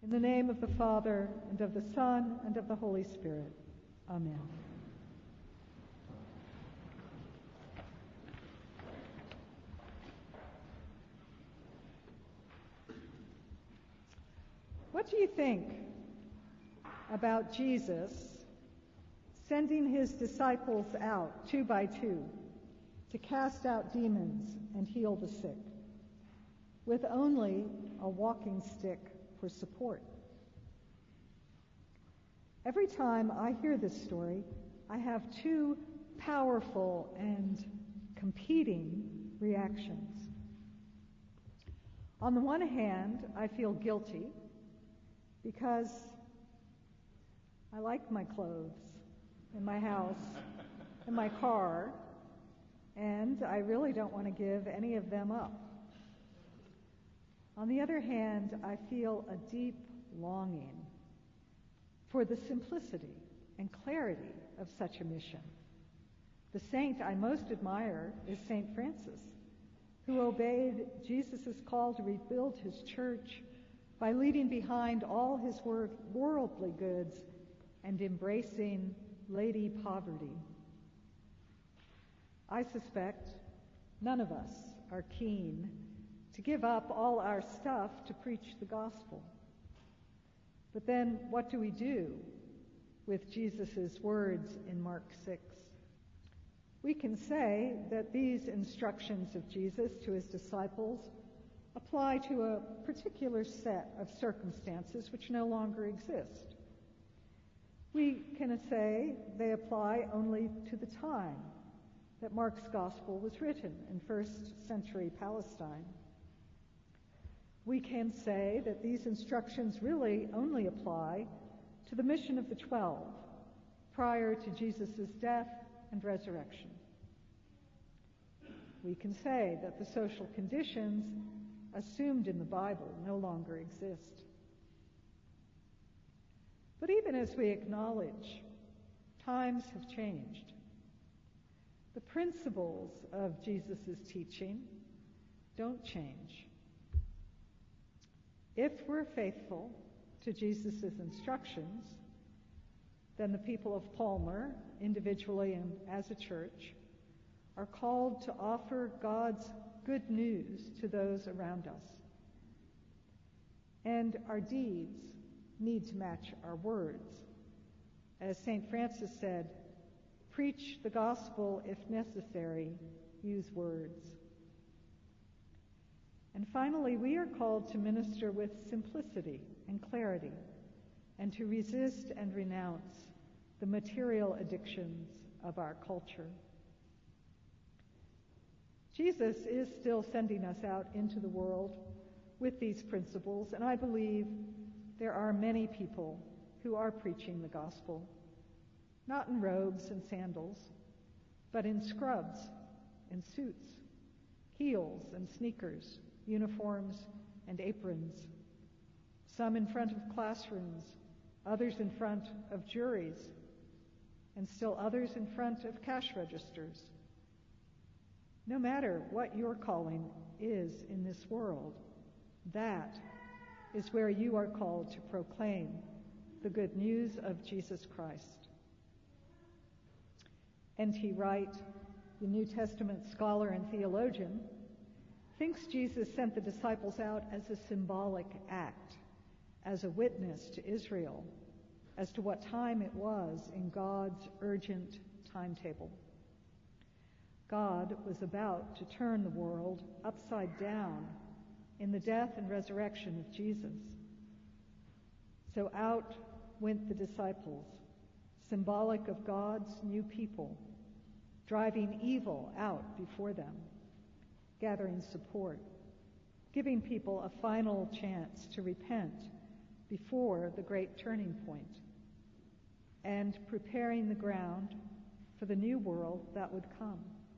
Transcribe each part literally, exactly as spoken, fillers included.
In the name of the Father, and of the Son, and of the Holy Spirit. Amen. What do you think about Jesus sending his disciples out two by two to cast out demons and heal the sick, with only a walking stick for support? Every time I hear this story, I have two powerful and competing reactions. On the one hand, I feel guilty because I like my clothes and my house and my car, and I really don't want to give any of them up. On the other hand, I feel a deep longing for the simplicity and clarity of such a mission. The saint I most admire is Saint Francis, who obeyed Jesus' call to rebuild his church by leaving behind all his worldly goods and embracing lady poverty. I suspect none of us are keen to give up all our stuff to preach the gospel. But then what do we do with Jesus' words in Mark six? We can say that these instructions of Jesus to his disciples apply to a particular set of circumstances which no longer exist. We can say they apply only to the time that Mark's gospel was written in first century Palestine. We can say that these instructions really only apply to the mission of the twelve prior to Jesus' death and resurrection. We can say that the social conditions assumed in the Bible no longer exist. But even as we acknowledge times have changed, the principles of Jesus' teaching don't change. If we're faithful to Jesus' instructions, then the people of Palmer, individually and as a church, are called to offer God's good news to those around us. And our deeds need to match our words. As Saint Francis said, preach the gospel if necessary, use words. And finally, we are called to minister with simplicity and clarity, and to resist and renounce the material addictions of our culture. Jesus is still sending us out into the world with these principles, and I believe there are many people who are preaching the gospel, not in robes and sandals, but in scrubs and suits, heels and sneakers, uniforms and aprons, some in front of classrooms, others in front of juries, and still others in front of cash registers. No matter what your calling is in this world, that is where you are called to proclaim the good news of Jesus Christ. N T Wright, the New Testament scholar and theologian, thinks Jesus sent the disciples out as a symbolic act, as a witness to Israel, as to what time it was in God's urgent timetable. God was about to turn the world upside down in the death and resurrection of Jesus. So out went the disciples, symbolic of God's new people, driving evil out before them, gathering support, giving people a final chance to repent before the great turning point, and preparing the ground for the new world that would come.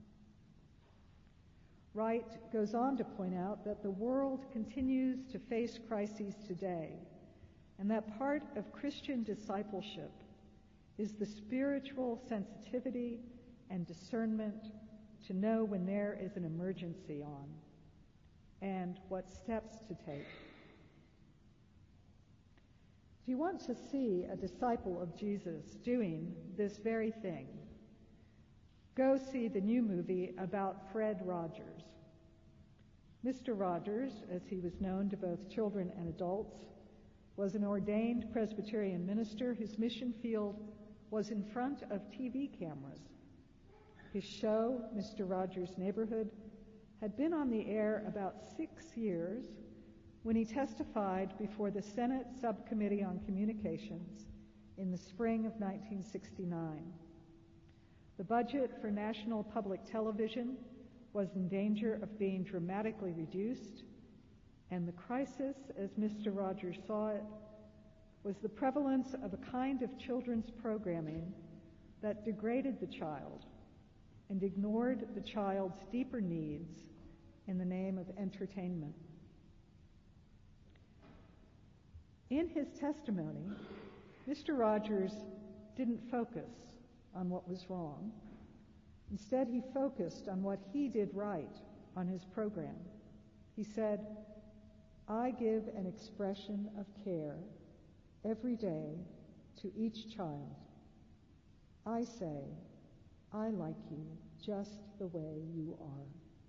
Wright goes on to point out that the world continues to face crises today, and that part of Christian discipleship is the spiritual sensitivity and discernment to know when there is an emergency on and what steps to take. Do you want to see a disciple of Jesus doing this very thing? Go see the new movie about Fred Rogers. Mister Rogers, as he was known to both children and adults, was an ordained Presbyterian minister whose mission field was in front of T V cameras. His show, Mister Rogers' Neighborhood, had been on the air about six years when he testified before the Senate Subcommittee on Communications in the spring of nineteen sixty-nine. The budget for national public television was in danger of being dramatically reduced, and the crisis, as Mister Rogers saw it, was the prevalence of a kind of children's programming that degraded the child and ignored the child's deeper needs in the name of entertainment. In his testimony, Mister Rogers didn't focus on what was wrong. Instead, he focused on what he did right on his program. He said, "I give an expression of care every day to each child. I say, I like you just the way you are."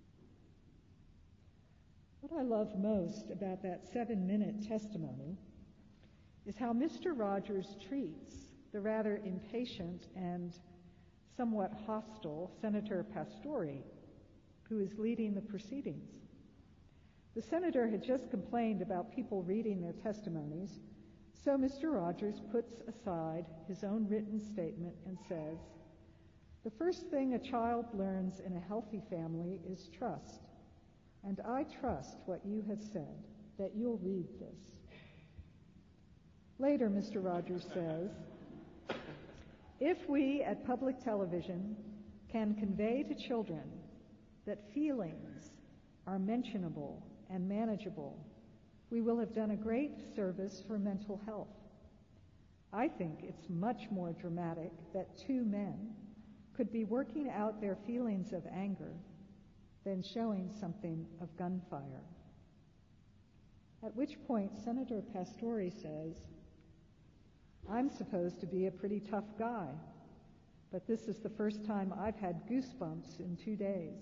What I love most about that seven-minute testimony is how Mister Rogers treats the rather impatient and somewhat hostile Senator Pastore, who is leading the proceedings. The senator had just complained about people reading their testimonies, so Mister Rogers puts aside his own written statement and says, "The first thing a child learns in a healthy family is trust, and I trust what you have said, that you'll read this." Later, Mister Rogers says, "If we at public television can convey to children that feelings are mentionable and manageable, we will have done a great service for mental health. I think it's much more dramatic that two men could be working out their feelings of anger than showing something of gunfire." At which point Senator Pastore says, "I'm supposed to be a pretty tough guy, but this is the first time I've had goosebumps in two days."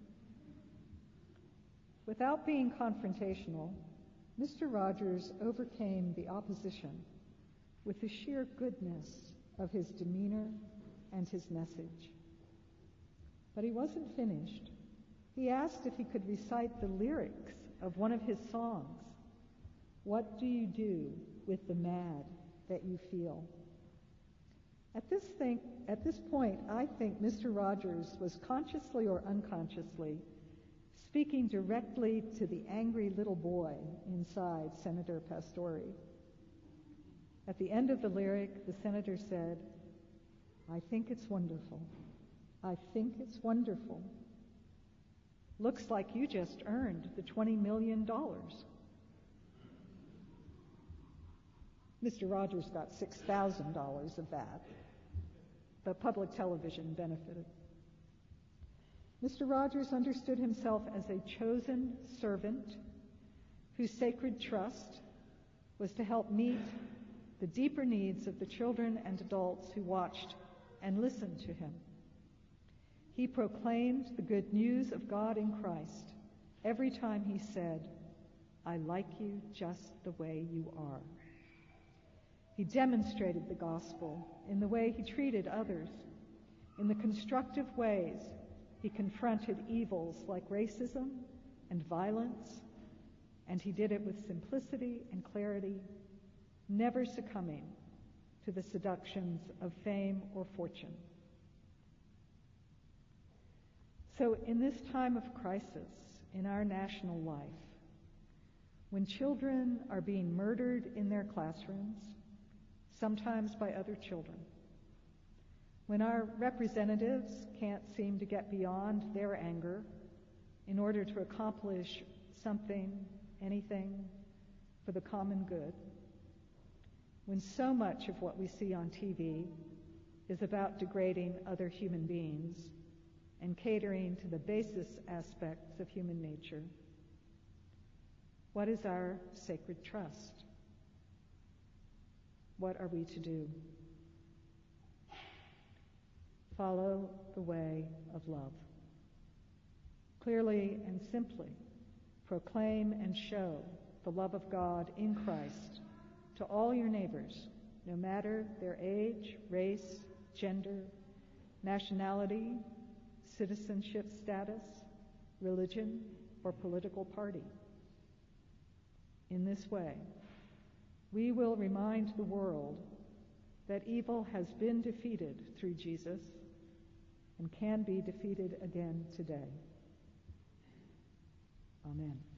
Without being confrontational, Mister Rogers overcame the opposition with the sheer goodness of his demeanor and his message. But he wasn't finished. He asked if he could recite the lyrics of one of his songs, "What do you do with the mad that you feel?" At this, thing, at this point, I think Mister Rogers was consciously or unconsciously speaking directly to the angry little boy inside Senator Pastore. At the end of the lyric, the senator said, "I think it's wonderful. I think it's wonderful. Looks like you just earned the twenty million dollars. Mister Rogers got six thousand dollars of that, but public television benefited. Mister Rogers understood himself as a chosen servant whose sacred trust was to help meet the deeper needs of the children and adults who watched and listened to him. He proclaimed the good news of God in Christ every time he said, "I like you just the way you are." He demonstrated the gospel in the way he treated others, in the constructive ways he confronted evils like racism and violence, and he did it with simplicity and clarity, never succumbing to the seductions of fame or fortune. So in this time of crisis in our national life, when children are being murdered in their classrooms, sometimes by other children, when our representatives can't seem to get beyond their anger in order to accomplish something, anything, for the common good, when so much of what we see on T V is about degrading other human beings and catering to the basest aspects of human nature, what is our sacred trust? What are we to do? Follow the way of love. Clearly and simply proclaim and show the love of God in Christ to all your neighbors, no matter their age, race, gender, nationality, citizenship status, religion, or political party. In this way, we will remind the world that evil has been defeated through Jesus and can be defeated again today. Amen.